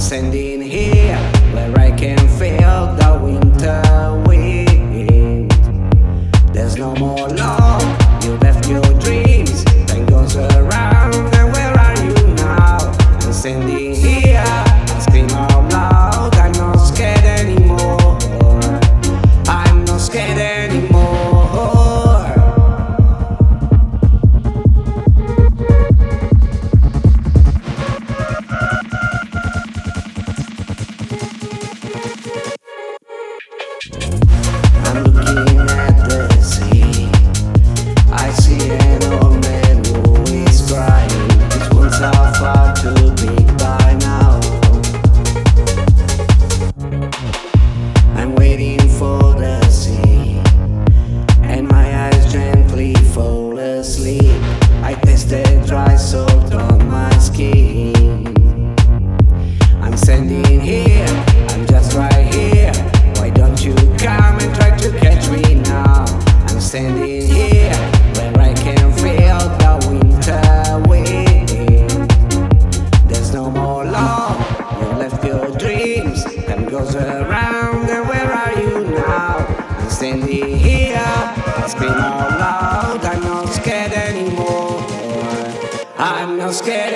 standing here where I can feel the winter wind. There's no more love, you left your dreams. Time goes around, and where are you now? I'm standing here, I scream out loud. I'm not scared anymore. I'm not scared anymore. I'm looking at the sea. I see an old man who is crying. His wounds are far too big by now. I'm waiting for the sea, and my eyes gently fall asleep. I taste the dry salt on my skin. I'm standing here, I'm just right here. Why don't you come and try to catch me now? I'm standing here where I can feel the winter wind. There's no more love, you left your dreams. Time goes around, and where are you now? I'm standing here, I scream out loud. I'm not scared anymore. I'm not scared